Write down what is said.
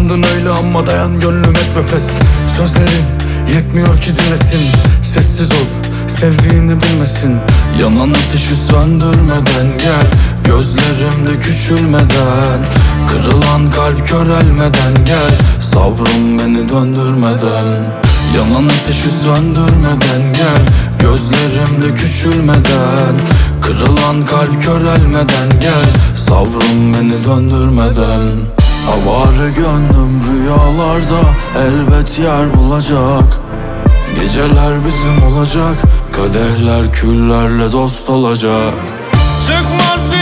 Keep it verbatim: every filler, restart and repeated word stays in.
Sandın öyle ama dayan gönlüm etme pes. Sözlerin yetmiyor ki dinlesin. Sessiz ol, sevdiğini bilmesin. Yanan ateşi söndürmeden gel, gözlerimde küçülmeden. Kırılan kalp körelmeden gel, sabrım beni döndürmeden. Yanan ateşi söndürmeden gel, gözlerimde küçülmeden. Kırılan kalp körelmeden gel, sabrım beni döndürmeden. Avare gönlüm rüyalarda elbet yer bulacak. Geceler bizim olacak, kadehler küllerle dost olacak. Çıkmaz